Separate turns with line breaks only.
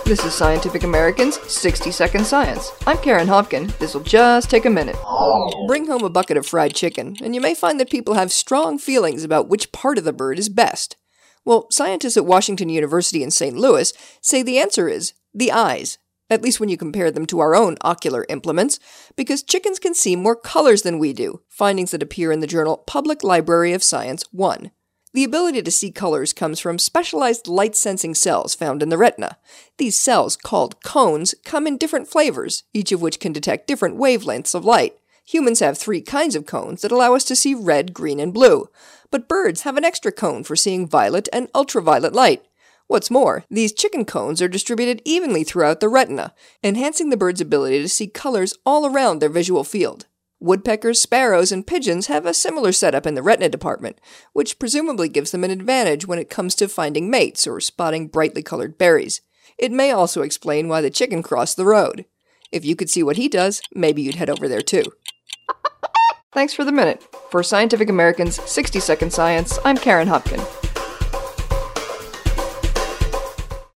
This is Scientific American's 60-Second Science. I'm Karen Hopkin. This'll just take a minute. Bring home a bucket of fried chicken, and you may find that people have strong feelings about which part of the bird is best. Well, scientists at Washington University in St. Louis say the answer is the eyes, at least when you compare them to our own ocular implements, because chickens can see more colors than we do, findings that appear in the journal Public Library of Science 1. The ability to see colors comes from specialized light-sensing cells found in the retina. These cells, called cones, come in different flavors, each of which can detect different wavelengths of light. Humans have 3 kinds of cones that allow us to see red, green, and blue, but birds have an extra cone for seeing violet and ultraviolet light. What's more, these chicken cones are distributed evenly throughout the retina, enhancing the bird's ability to see colors all around their visual field. Woodpeckers, sparrows, and pigeons have a similar setup in the retina department, which presumably gives them an advantage when it comes to finding mates or spotting brightly colored berries. It may also explain why the chicken crossed the road. If you could see what he does, maybe you'd head over there too. Thanks for the minute. For Scientific American's 60-Second Science, I'm Karen Hopkin.